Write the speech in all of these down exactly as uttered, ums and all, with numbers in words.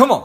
Come on.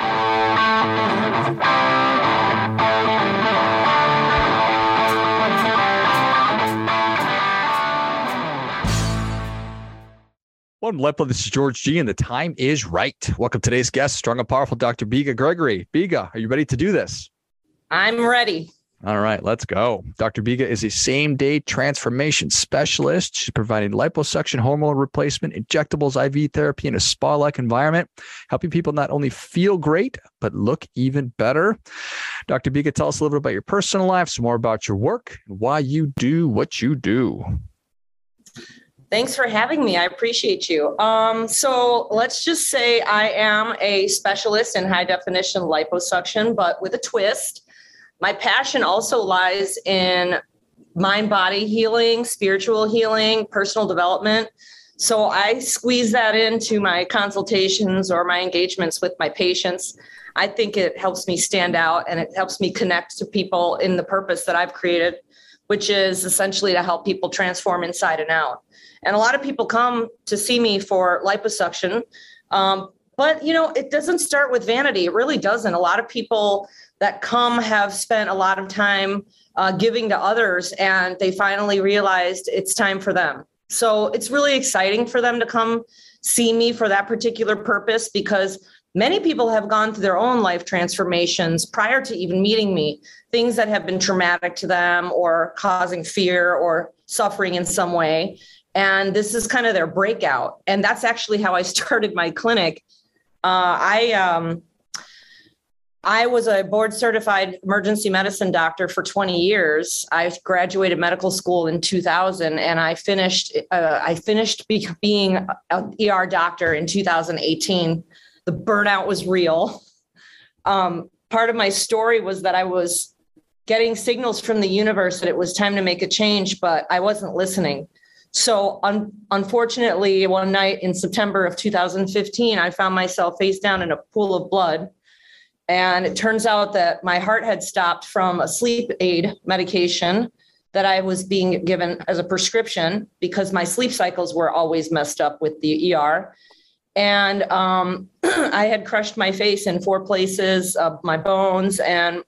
Welcome to Lipo. This is George G, and the time is right. Welcome to today's guest, strong and powerful Doctor Biga Gregory. Biga, are you ready to do this? I'm ready. All right, let's go. Doctor Biga is a same-day transformation specialist. She's providing liposuction, hormone replacement, injectables, I V therapy in a spa-like environment, helping people not only feel great, but look even better. Doctor Biga, tell us a little bit about your personal life, some more about your work, and why you do what you do. Thanks for having me. I appreciate you. Um, so let's just say I am a specialist in high definition liposuction, but with a twist. My passion also lies in mind-body healing, spiritual healing, personal development. So I squeeze that into my consultations or my engagements with my patients. I think it helps me stand out and it helps me connect to people in the purpose that I've created, which is essentially to help people transform inside and out. And a lot of people come to see me for liposuction. Um, but, you know, it doesn't start with vanity. It really doesn't. A lot of people that come have spent a lot of time uh, giving to others, and they finally realized it's time for them. So it's really exciting for them to come see me for that particular purpose, because many people have gone through their own life transformations prior to even meeting me, things that have been traumatic to them or causing fear or suffering in some way. And this is kind of their breakout. And that's actually how I started my clinic. Uh, I um, I was a board certified emergency medicine doctor for twenty years. I graduated medical school in two thousand, and I finished uh, I finished be- being an E R doctor in two thousand eighteen. The burnout was real. Um, part of my story was that I was getting signals from the universe that it was time to make a change, but I wasn't listening. So un- unfortunately, one night in September of two thousand fifteen, I found myself face down in a pool of blood. And it turns out that my heart had stopped from a sleep aid medication that I was being given as a prescription because my sleep cycles were always messed up with the E R. And um, I had crushed my face in four places of my bones, and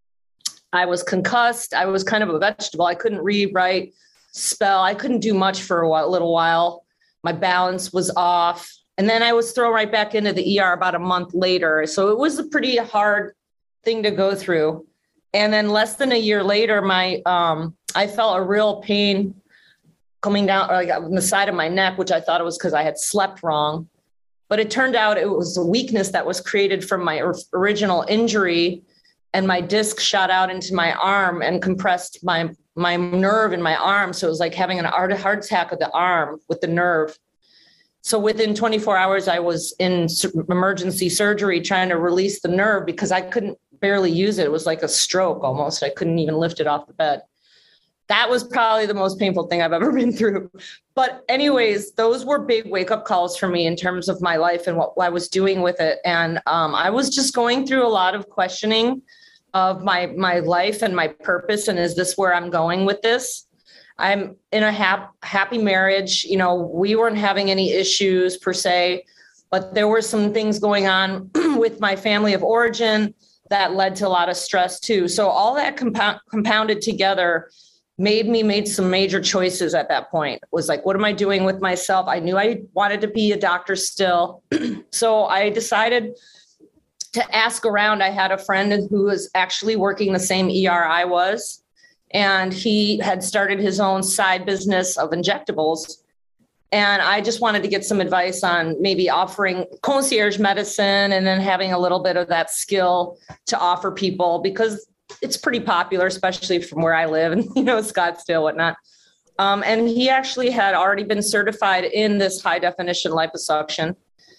I was concussed. I was kind of a vegetable. I couldn't read, write, spell. I couldn't do much for a while, little while. My balance was off. And then I was thrown right back into the E R about a month later. So it was a pretty hard thing to go through. And then less than a year later, my um, I felt a real pain coming down like on the side of my neck, which I thought it was because I had slept wrong. But it turned out it was a weakness that was created from my original injury. And my disc shot out into my arm and compressed my, my nerve in my arm. So it was like having an heart attack of the arm with the nerve. So within twenty-four hours, I was in emergency surgery trying to release the nerve because I couldn't barely use it. It was like a stroke almost. I couldn't even lift it off the bed. That was probably the most painful thing I've ever been through. But anyways, those were big wake-up calls for me in terms of my life and what I was doing with it. And um, I was just going through a lot of questioning of my my life and my purpose. And is this where I'm going with this? I'm in a hap- happy marriage. You know, we weren't having any issues per se, but there were some things going on with my family of origin that led to a lot of stress too. So all that compound- compounded together made me make some major choices at that point. It was like, what am I doing with myself? I knew I wanted to be a doctor still. So I decided to ask around. I had a friend who was actually working the same E R I was. And he had started his own side business of injectables. And I just wanted to get some advice on maybe offering concierge medicine and then having a little bit of that skill to offer people, because it's pretty popular, especially from where I live and, you know, Scottsdale, whatnot. Um, and he actually had already been certified in this high definition liposuction.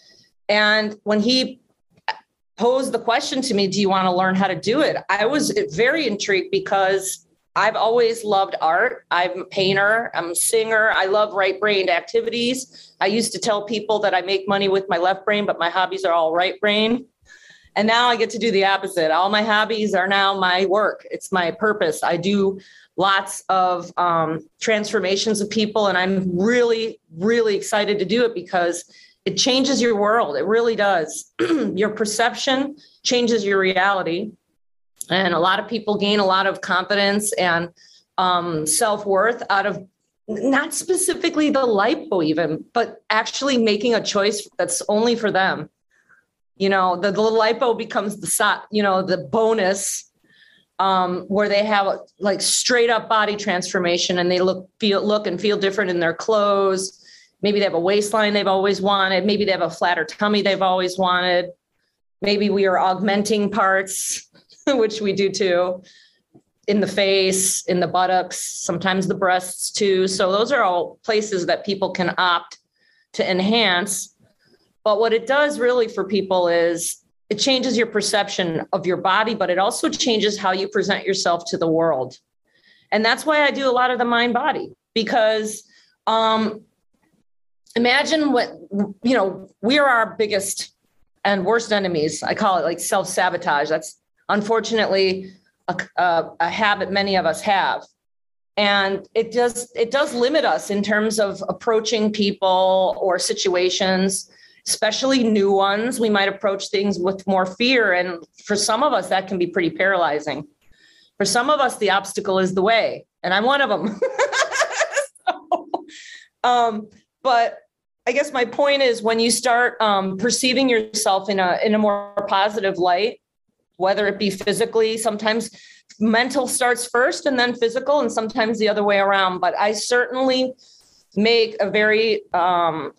And when he posed the question to me, do you want to learn how to do it? I was very intrigued because I've always loved art. I'm a painter. I'm a singer. I love right-brained activities. I used to tell people that I make money with my left brain, but my hobbies are all right brain. And now I get to do the opposite. All my hobbies are now my work. It's my purpose. I do lots of um, transformations of people, and I'm really, really excited to do it because it changes your world. It really does. Your perception changes your reality. And a lot of people gain a lot of confidence and um, self-worth out of not specifically the lipo even, but actually making a choice that's only for them. You know, the, the lipo becomes the, you know, the bonus um, where they have a, like straight up body transformation and they look, feel, look and feel different in their clothes. Maybe they have a waistline they've always wanted. Maybe they have a flatter tummy they've always wanted. Maybe we are augmenting parts, which we do too. In the face, in the buttocks, sometimes the breasts too. So those are all places that people can opt to enhance. But what it does really for people is it changes your perception of your body, but it also changes how you present yourself to the world. And that's why I do a lot of the mind body, because um, imagine what, you know, we are our biggest and worst enemies. I call it like self-sabotage. That's unfortunately A, a, a habit many of us have. And it does, it does limit us in terms of approaching people or situations, especially new ones. We might approach things with more fear. And for some of us, that can be pretty paralyzing. For some of us, the obstacle is the way. And I'm one of them. so, um, but I guess my point is when you start um, perceiving yourself in a, in a more positive light, whether it be physically, sometimes mental starts first and then physical, and sometimes the other way around. But I certainly make a very um,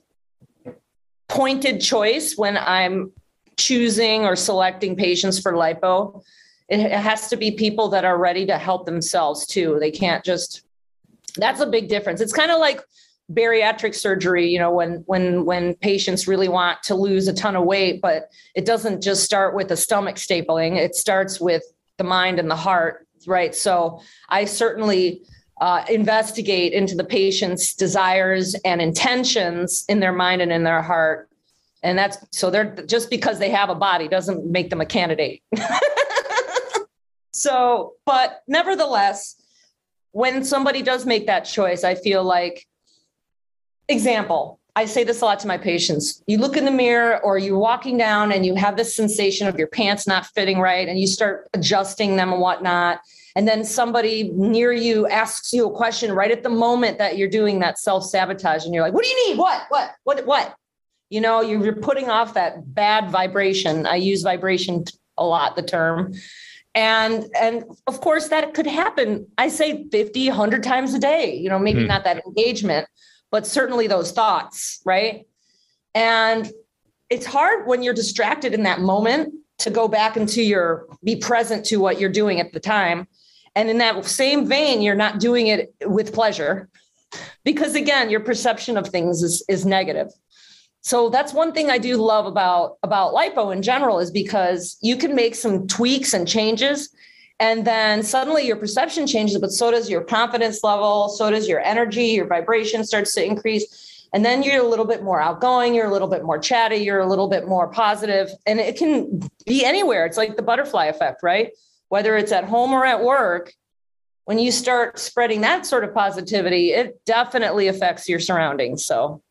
pointed choice when I'm choosing or selecting patients for lipo. It, it has to be people that are ready to help themselves too. They can't just, that's a big difference. It's kind of like bariatric surgery, you know, when, when, when patients really want to lose a ton of weight, but it doesn't just start with the stomach stapling. It starts with the mind and the heart, right? So I certainly uh, investigate into the patient's desires and intentions in their mind and in their heart. And that's, so they're just because they have a body doesn't make them a candidate. So, but nevertheless, when somebody does make that choice, I feel like, example, I say this a lot to my patients. You look in the mirror or you're walking down and you have this sensation of your pants not fitting right and you start adjusting them and whatnot. And then somebody near you asks you a question right at the moment that you're doing that self-sabotage. And you're like, what do you need? What, what, what, what? You know, you're putting off that bad vibration. I use vibration a lot, the term. And, and of course that could happen. I say fifty, one hundred times a day, you know, maybe hmm. not that engagement, but certainly those thoughts, right? And it's hard when you're distracted in that moment to go back into your, be present to what you're doing at the time. And in that same vein, you're not doing it with pleasure because again, your perception of things is, is negative. So that's one thing I do love about, about lipo in general is because you can make some tweaks and changes and then suddenly your perception changes, but so does your confidence level. So does your energy, your vibration starts to increase. And then you're a little bit more outgoing. You're a little bit more chatty. You're a little bit more positive. And it can be anywhere. It's like the butterfly effect, right? Whether it's at home or at work, when you start spreading that sort of positivity, it definitely affects your surroundings. So.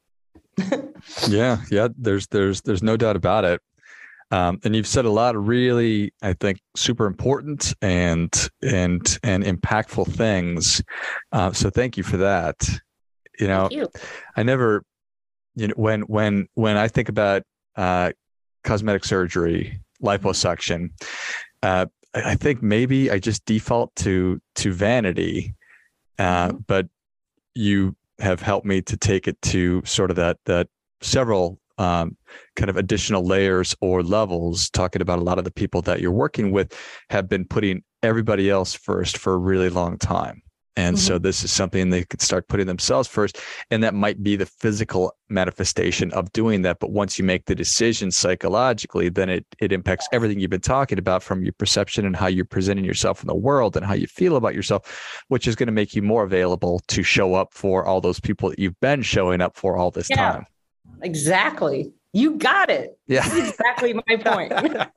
yeah. Yeah. There's, there's, there's no doubt about it. Um, and you've said a lot of really, I think, super important and and and impactful things. Uh, so thank you for that. You know, you. I never, you know, when when when I think about uh, cosmetic surgery, liposuction, uh, I think maybe I just default to to vanity, uh, mm-hmm. but you have helped me to take it to sort of that that several. Um, kind of additional layers or levels, talking about a lot of the people that you're working with have been putting everybody else first for a really long time. And mm-hmm. so this is something they could start putting themselves first. And that might be the physical manifestation of doing that. But once you make the decision psychologically, then it, it impacts everything you've been talking about from your perception and how you're presenting yourself in the world and how you feel about yourself, which is going to make you more available to show up for all those people that you've been showing up for all this yeah. time. Exactly. You got it. Yeah. This is exactly my point.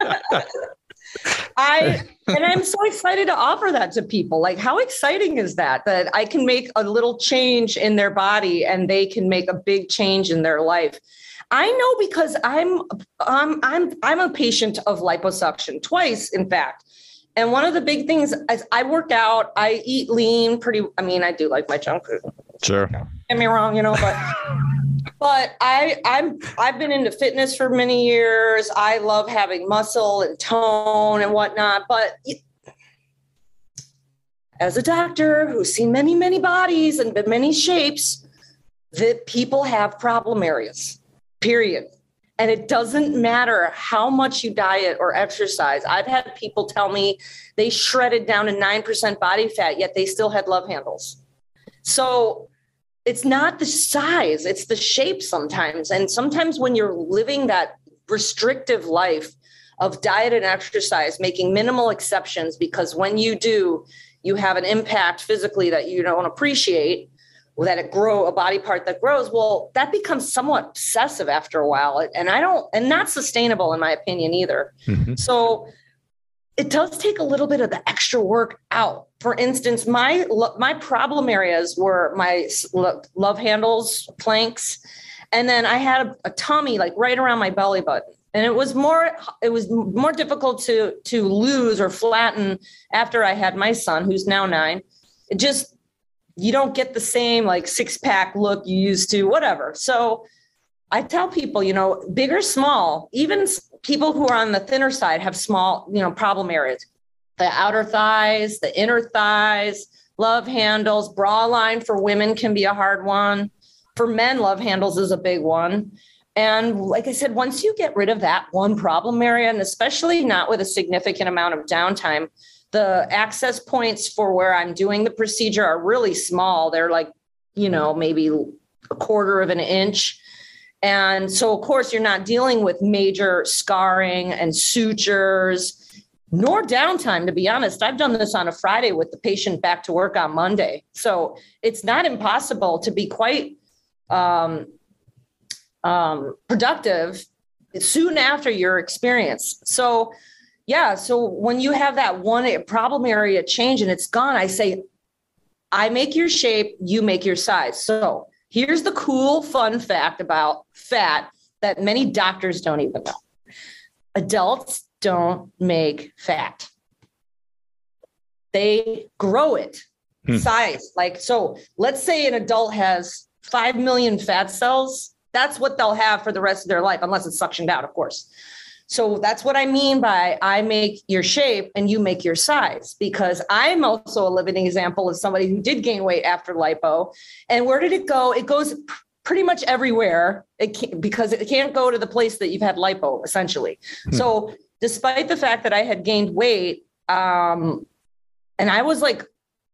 I, and I'm so excited to offer that to people. Like, how exciting is that, that I can make a little change in their body and they can make a big change in their life. I know because I'm um, I'm I'm a patient of liposuction twice, in fact. And one of the big things is I work out, I eat lean pretty. I mean, I do like my junk food. Sure. Don't get me wrong, you know, but but I I'm I've been into fitness for many years. I love having muscle and tone and whatnot. But as a doctor who's seen many, many bodies and been many shapes, that people have problem areas, period. And it doesn't matter how much you diet or exercise. I've had people tell me they shredded down to nine percent body fat, yet they still had love handles. So it's not the size, it's the shape sometimes. And sometimes when you're living that restrictive life of diet and exercise, making minimal exceptions, because when you do, you have an impact physically that you don't appreciate, that it grow a body part that grows, well, that becomes somewhat obsessive after a while. And I don't, and not sustainable in my opinion either. Mm-hmm. So it does take a little bit of the extra work out. For instance, my, my problem areas were my love handles, planks. And then I had a, a tummy like right around my belly button. And it was more, it was more difficult to, to lose or flatten after I had my son, who's now nine. It just, you don't get the same like six pack look you used to, whatever. So I tell people, you know, big or small, even people who are on the thinner side have small, you know, problem areas, the outer thighs, the inner thighs, love handles, bra line for women can be a hard one. For men, love handles is a big one. And like I said, once you get rid of that one problem area, and especially not with a significant amount of downtime, the access points for where I'm doing the procedure are really small. They're like, you know, maybe a quarter of an inch. And so, of course, you're not dealing with major scarring and sutures, nor downtime, to be honest. I've done this on a Friday with the patient back to work on Monday. So it's not impossible to be quite um, um, productive soon after your experience. So yeah. So when you have that one problem area change and it's gone, I say, I make your shape, you make your size. So here's the cool, fun fact about fat that many doctors don't even know. Adults don't make fat. They grow it, hmm. size. Like, so let's say an adult has five million fat cells. That's what they'll have for the rest of their life, unless it's suctioned out, of course. So that's what I mean by I make your shape and you make your size, because I'm also a living example of somebody who did gain weight after lipo. And where did it go? It goes pretty much everywhere it can, because it can't go to the place that you've had lipo, essentially. Hmm. So despite the fact that I had gained weight, um, and I was like,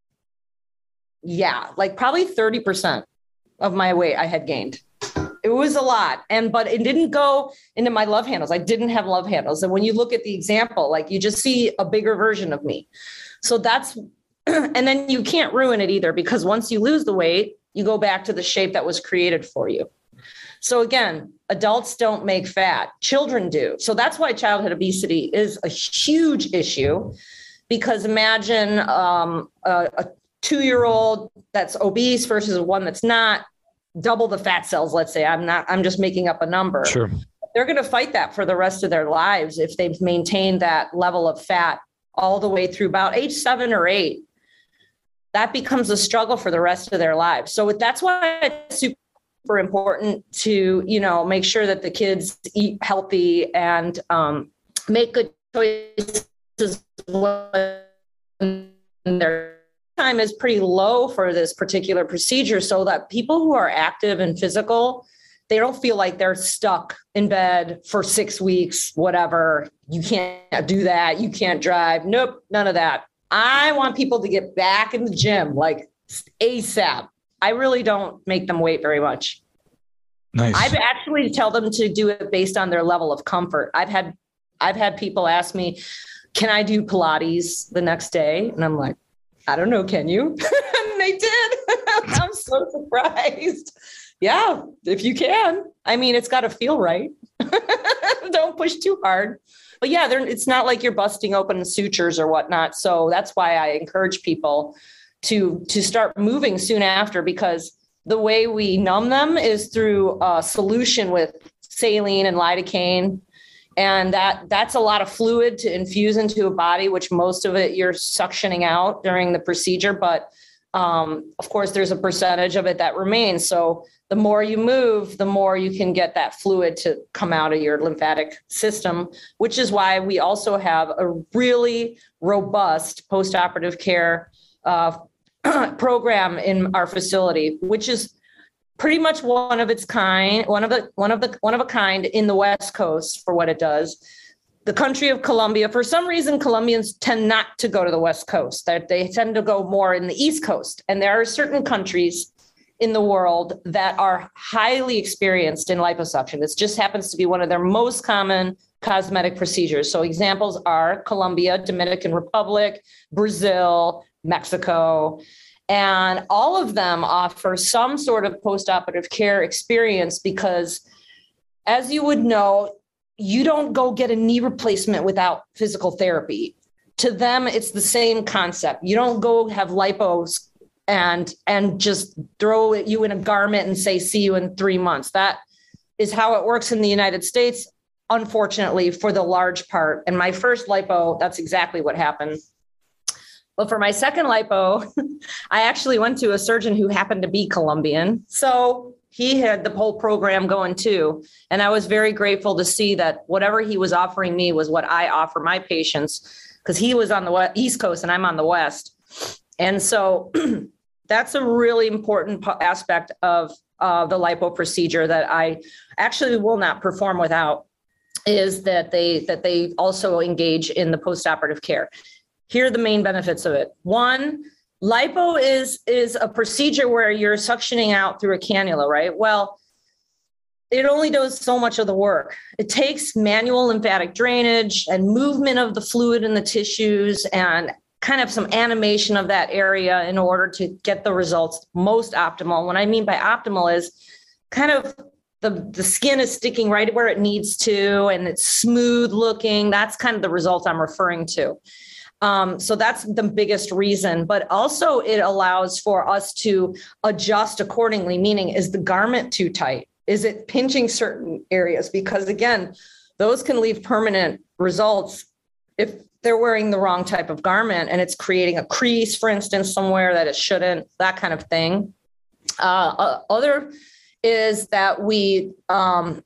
yeah, like probably thirty percent of my weight I had gained. It was a lot. And, but it didn't go into my love handles. I didn't have love handles. And when you look at the example, like you just see a bigger version of me. So that's, and then you can't ruin it either, because once you lose the weight, you go back to the shape that was created for you. So again, adults don't make fat, children do. So that's why childhood obesity is a huge issue, because imagine um, a, a two-year-old that's obese versus one that's not. Double the fat cells, let's say. I'm not, I'm just making up a number. Sure. They're going to fight that for the rest of their lives if they've maintained that level of fat all the way through about age seven or eight. That becomes a struggle for the rest of their lives. So that's why it's super important to, you know, make sure that the kids eat healthy and um, make good choices when they're time is pretty low for this particular procedure, so that people who are active and physical, they don't feel like they're stuck in bed for six weeks, whatever. You can't do that. You can't drive. Nope, none of that. I want people to get back in the gym like ASAP. I really don't make them wait very much. Nice. I've actually tell them to do it based on their level of comfort. I've had, I've had people ask me, can I do Pilates the next day? And I'm like, I don't know, can you? And they did. I'm so surprised. Yeah, if you can. I mean, it's got to feel right. Don't push too hard. But yeah, it's not like you're busting open sutures or whatnot. So that's why I encourage people to, to start moving soon after, because the way we numb them is through a solution with saline and lidocaine. And that that's a lot of fluid to infuse into a body, which most of it you're suctioning out during the procedure. But um, of course, there's a percentage of it that remains. So the more you move, the more you can get that fluid to come out of your lymphatic system, which is why we also have a really robust postoperative care uh, program in our facility, which is pretty much one of its kind, one of the one of the one of a kind in the West Coast for what it does. The country of Colombia, for some reason, Colombians tend not to go to the West Coast. That they tend to go more in the East Coast. And there are certain countries in the world that are highly experienced in liposuction. It just happens to be one of their most common cosmetic procedures. So examples are Colombia, Dominican Republic, Brazil, Mexico. And all of them offer some sort of postoperative care experience because, as you would know, you don't go get a knee replacement without physical therapy. To them, it's the same concept. You don't go have lipos and, and just throw you in a garment and say, see you in three months. That is how it works in the United States, unfortunately, for the large part. And my first lipo, that's exactly what happened. But for my second lipo, I actually went to a surgeon who happened to be Colombian. So he had the whole program going too. And I was very grateful to see that whatever he was offering me was what I offer my patients, because he was on the East Coast and I'm on the West. And so that's a really important aspect of uh, the lipo procedure that I actually will not perform without, is that they that they also engage in the postoperative care. Here are the main benefits of it. One, lipo is, is a procedure where you're suctioning out through a cannula, right? Well, it only does so much of the work. It takes manual lymphatic drainage and movement of the fluid in the tissues and kind of some animation of that area in order to get the results most optimal. What I mean by optimal is kind of the, the skin is sticking right where it needs to, and it's smooth looking. That's kind of the result I'm referring to. Um, so that's the biggest reason, but also it allows for us to adjust accordingly, meaning, is the garment too tight? Is it pinching certain areas? Because again, those can leave permanent results if they're wearing the wrong type of garment and it's creating a crease, for instance, somewhere that it shouldn't, that kind of thing. Uh, other is that we um,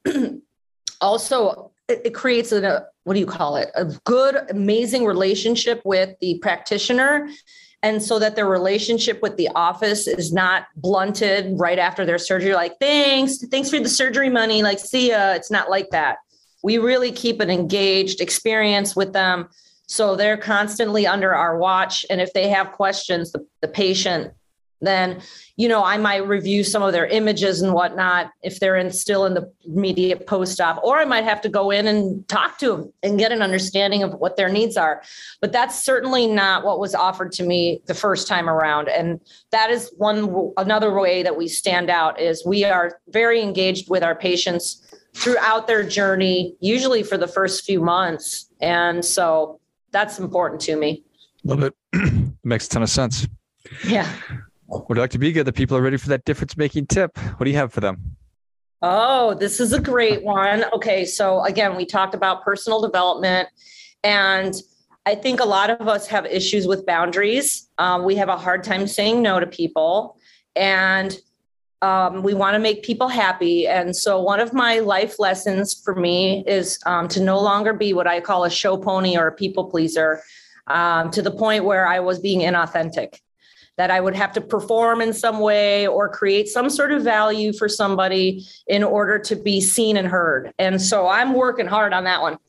also, it, it creates a, what do you call it? A good, amazing relationship with the practitioner. And so that their relationship with the office is not blunted right after their surgery. Like, thanks, thanks for the surgery money. Like, see ya. It's not like that. We really keep an engaged experience with them. So they're constantly under our watch. And if they have questions, the, the patient, then, you know, I might review some of their images and whatnot if they're in still in the immediate post-op, or I might have to go in and talk to them and get an understanding of what their needs are. But that's certainly not what was offered to me the first time around. And that is one, another way that we stand out is we are very engaged with our patients throughout their journey, usually for the first few months. And so that's important to me. Love it. Makes a ton of sense. Yeah. Well, Doctor Biga, the people are ready for that difference-making tip. What do you have for them? Oh, this is a great one. Okay, so again, we talked about personal development, and I think a lot of us have issues with boundaries. Um, we have a hard time saying no to people, and um, we want to make people happy. And so one of my life lessons for me is um, to no longer be what I call a show pony or a people pleaser, um, to the point where I was being inauthentic, that I would have to perform in some way or create some sort of value for somebody in order to be seen and heard. And so I'm working hard on that one.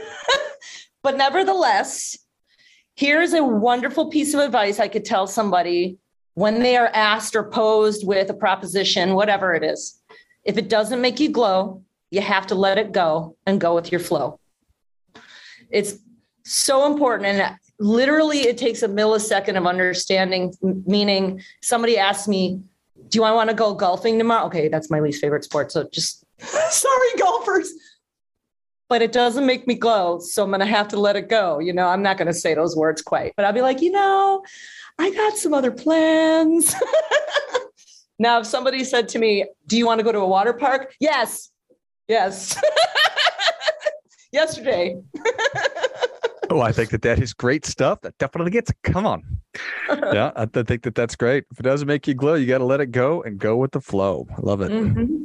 But nevertheless, here's a wonderful piece of advice I could tell somebody when they are asked or posed with a proposition, whatever it is. If it doesn't make you glow, you have to let it go and go with your flow. It's so important. And literally, it takes a millisecond of understanding, meaning somebody asks me, do I want to go golfing tomorrow? Okay, that's my least favorite sport. So just, sorry, golfers. But it doesn't make me glow. So I'm going to have to let it go. You know, I'm not going to say those words quite, but I'll be like, you know, I got some other plans. Now, if somebody said to me, do you want to go to a water park? Yes. Yes. Yesterday. Oh, I think that that is great stuff. That definitely gets it. Come on. Yeah, I th- think that that's great. If it doesn't make you glow, you got to let it go and go with the flow. I love it. Mm-hmm.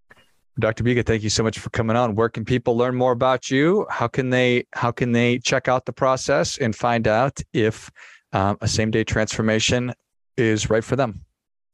Doctor Biga, thank you so much for coming on. Where can people learn more about you? How can they how can they check out the process and find out if um, a same day transformation is right for them?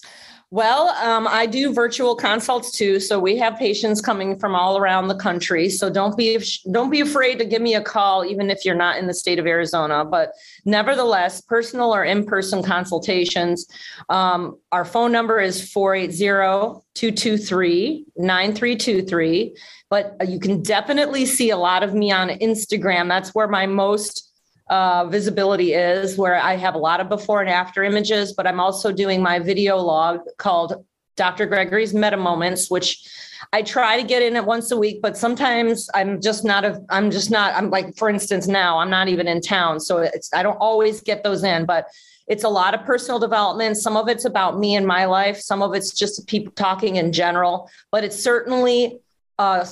Well, um, I do virtual consults too. So we have patients coming from all around the country. So don't be don't be afraid to give me a call, even if you're not in the state of Arizona. But nevertheless, personal or in-person consultations. Um, our phone number is four eight zero, two two three, nine three two three. But you can definitely see a lot of me on Instagram. That's where my most Uh, visibility is, where I have a lot of before and after images, but I'm also doing my video log called Doctor Gregory's Meta Moments, which I try to get in it once a week, but sometimes I'm just not, a, I'm just not, I'm like, for instance, now I'm not even in town. So it's, I don't always get those in, but it's a lot of personal development. Some of it's about me and my life. Some of it's just people talking in general, but it's certainly uh,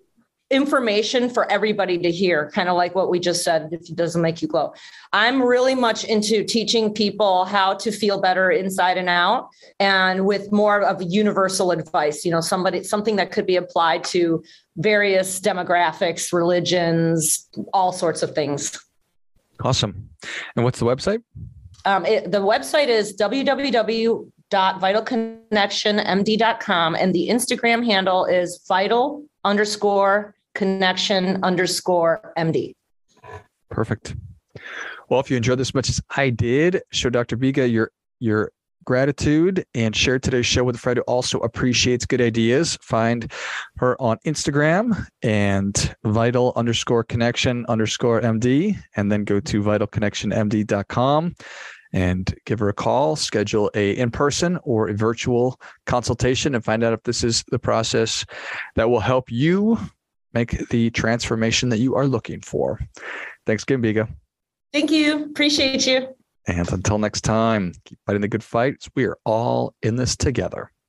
information for everybody to hear, kind of like what we just said, if it doesn't make you glow. I'm really much into teaching people how to feel better inside and out, and with more of a universal advice, you know, somebody, something that could be applied to various demographics, religions, all sorts of things. Awesome. And what's the website? Um, it, the website is w w w dot vital connection m d dot com, and the Instagram handle is vital underscore connection underscore M D. Perfect. Well, if you enjoyed this as much as I did, show Doctor Biga your your gratitude and share today's show with a friend who also appreciates good ideas. Find her on Instagram and vital underscore connection underscore M D, and then go to vital connection m d dot com and give her a call, schedule a in-person or a virtual consultation, and find out if this is the process that will help you make the transformation that you are looking for. Thanks again, Biga. Thank you. Appreciate you. And until next time, keep fighting the good fight. We are all in this together.